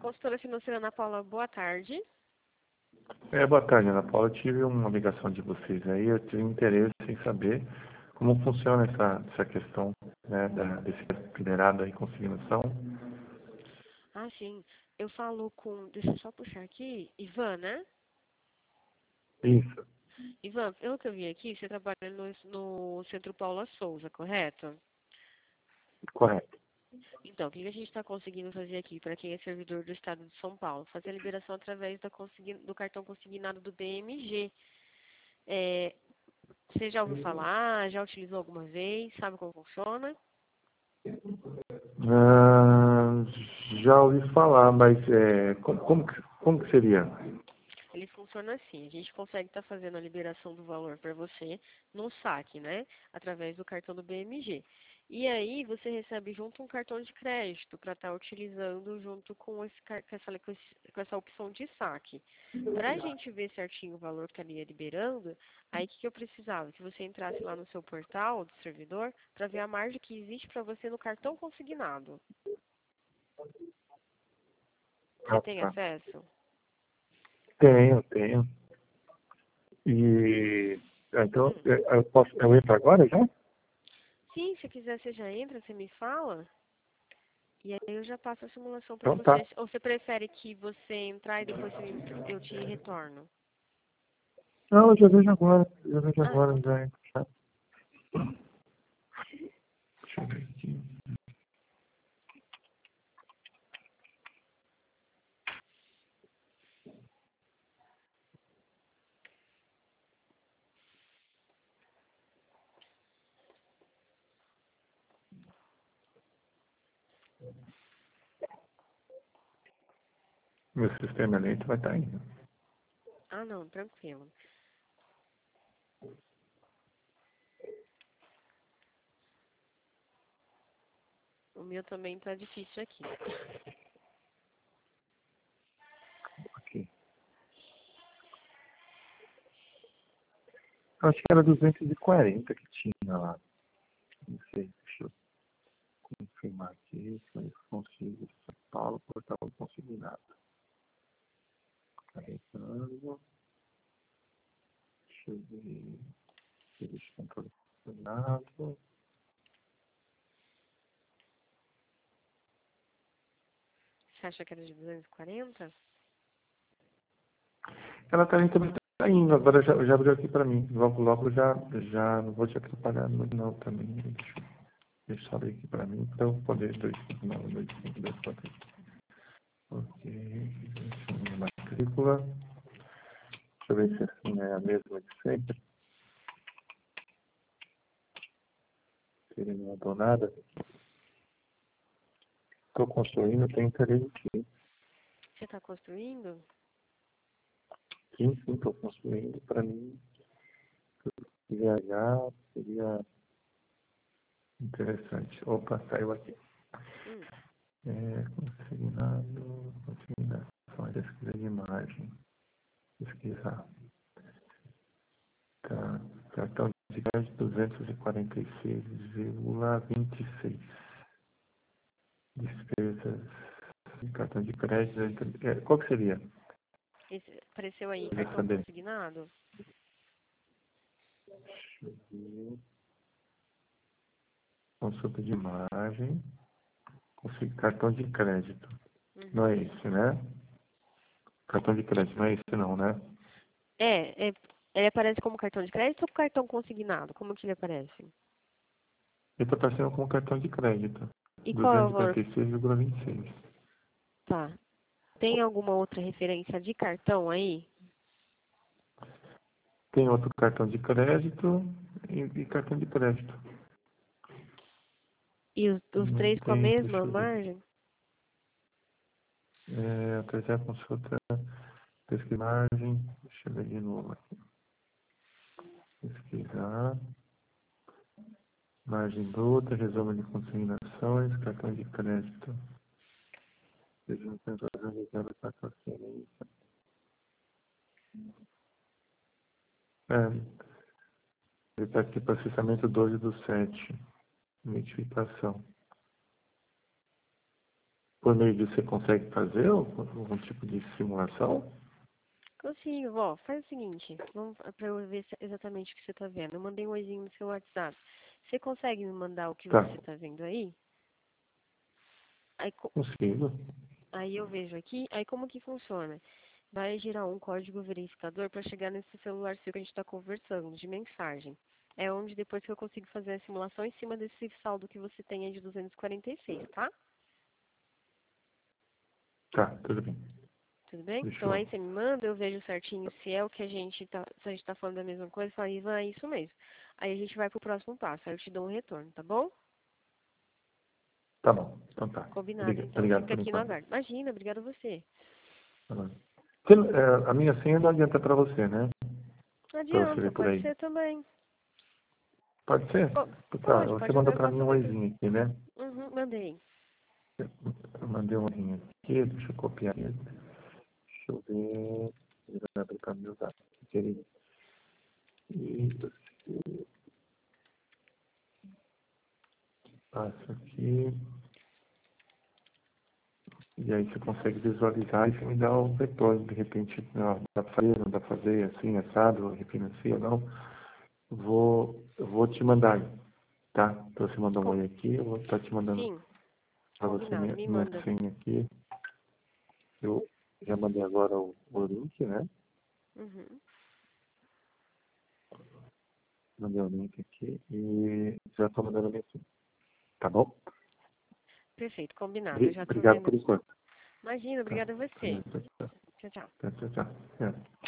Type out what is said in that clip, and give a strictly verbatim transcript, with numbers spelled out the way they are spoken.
consultora financeira Ana Paula, boa tarde. É, boa tarde, Ana Paula. Eu tive uma ligação de vocês aí, eu tive interesse em saber como funciona essa, essa questão, né, da, desse federado aí, consignação. Ah, sim. Eu falo com... Deixa eu só puxar aqui. Ivan, né? Isso, Ivan, pelo que eu vi aqui, você trabalha no, no Centro Paula Souza, correto? correto. Então, o que a gente está conseguindo fazer aqui, para quem é servidor do Estado de São Paulo? Fazer a liberação através da consign... do cartão consignado do B M G. É... Você já ouviu falar? Já utilizou alguma vez? Sabe como funciona? Ah, já ouvi falar, mas é, como, como, que, como que seria? Ele funciona assim, a gente consegue estar fazendo a liberação do valor para você no saque, né? Através do cartão do B M G. E aí você recebe junto um cartão de crédito para estar utilizando junto com, esse, car- com, essa, com esse- com essa opção de saque. Para a gente ver certinho o valor que estaria liberando, aí o que, que eu precisava? Que você entrasse lá no seu portal do servidor para ver a margem que existe para você no cartão consignado. Você Ah, tem tá. acesso? Tenho, tenho. E ah, então Hum. é, eu posso, eu entro agora já? Sim, se quiser você já entra, você me fala. E aí eu já passo a simulação para Então tá. você. Ou você prefere que você entrar e depois você me- eu te retorno? Não, eu já vejo agora. Eu já vejo Ah, então agora, tá. já entro. Já. Deixa eu ver aqui. Meu sistema é lento, vai estar indo. Ah, não, tranquilo. O meu também tá difícil aqui. Aqui. Eu acho que era duzentos e quarenta que tinha lá. Não sei, deixa eu confirmar aqui. Se eu consigo. São Paulo, portal consignado. Carregando. Deixa eu ver. Serviço de controle consignado. Você acha que era de duzentos e quarenta? Ela tá indo, também tá indo. Agora já, já abriu aqui para mim. Logo, logo já, já não vou te atrapalhar muito não também. Deixa, deixa eu só abrir aqui para mim para eu poder dois cinco nove dois cinco dois quatro. Ok. Matrícula. Deixa eu ver se assim é a mesma de sempre. Se ele não mudou nada. Estou construindo, tem interesse aqui. Você está construindo? Sim, sim, estou construindo. Para mim, viajar seria interessante. Opa, saiu aqui. Hum. É, consignado, consignação, pesquisa de imagem. Pesquisar. Tá. Cartão de crédito duzentos e quarenta e seis vírgula vinte e seis. Despesas. Cartão de crédito. é, Qual que seria? Esse, apareceu aí, Queria cartão saber. consignado? Deixa eu ver. Consulta de imagem. Consegui cartão de crédito. Não é Uhum. esse, né? Cartão de crédito, não é esse não, né? É, é, ele aparece como cartão de crédito ou cartão consignado? Como que ele aparece? Ele está aparecendo como cartão de crédito. E qual é o duzentos e valor? quarenta e seis vírgula vinte e seis. Tá. Tem alguma outra referência de cartão aí? Tem outro cartão de crédito e, e cartão de crédito. E os, os Não três com a tem, mesma deixa eu ver. margem? É, até a consulta, pesquisa imagem. Deixa eu ver de novo aqui. Pesquisar. Margem bruta, resumo de consignações, cartão de crédito. Seja um sensor reserva para transferência. É, ele está aqui processamento doze do sete. Identificação. por meio disso você consegue fazer algum tipo de simulação? Consigo, ó. Faz o seguinte, vamos para eu ver se- exatamente o que você está vendo. Eu mandei um oizinho no seu WhatsApp. Você consegue me mandar o que Tá, você está vendo aí? Aí, co- consigo. aí eu vejo aqui, aí como que funciona? Vai gerar um código verificador para chegar nesse celular seu que a gente está conversando, de mensagem. É onde depois que eu consigo fazer a simulação em cima desse saldo que você tem aí de duzentos e quarenta e seis, tá? Tá, tudo bem. Tudo bem? Deixa Então aí eu... você me manda, eu vejo certinho se é o que a gente tá, se a gente tá falando da mesma coisa, fala, Ivan, é isso mesmo. Aí a gente vai pro próximo passo, aí eu te dou um retorno, tá bom? Tá bom, então tá. Combinado, Obrigado, então. obrigado Fica por aqui no enquanto. aguardo. Imagina, obrigada a você. Tá bom. Você não- é, a minha senha não adianta para você, né? Não Para você adianta, ver por pode aí. ser também. Pode ser? Po- Tá, Pode, você pode mandou usar para com mim um toda. oizinho aqui, né? Uhum, mandei. Eu mandei um oizinho aqui, deixa eu copiar ele. Deixa eu ver. Ele vai abrir para meus dados. Querido. E você passa aqui. E aí você consegue visualizar e você me dá um retorno. De repente, não, dá para fazer, não dá para fazer, assim, assado, refinancia, não. Vou, eu vou te mandar, tá? Então você mandou um Com- oi aqui, eu vou estar te mandando Sim, para você combinado, minha, me minha manda. senha aqui. Eu já mandei agora o, o link, né? Uhum. Mandei o link aqui e já estou mandando a minha senha. Tá bom? Perfeito, combinado. Eu Obri- já tô Obrigado vendo por aqui. enquanto. Imagina, Tá. obrigada a Tá, você. tá, tá, Tchau, tchau. tá, tá, tá. É.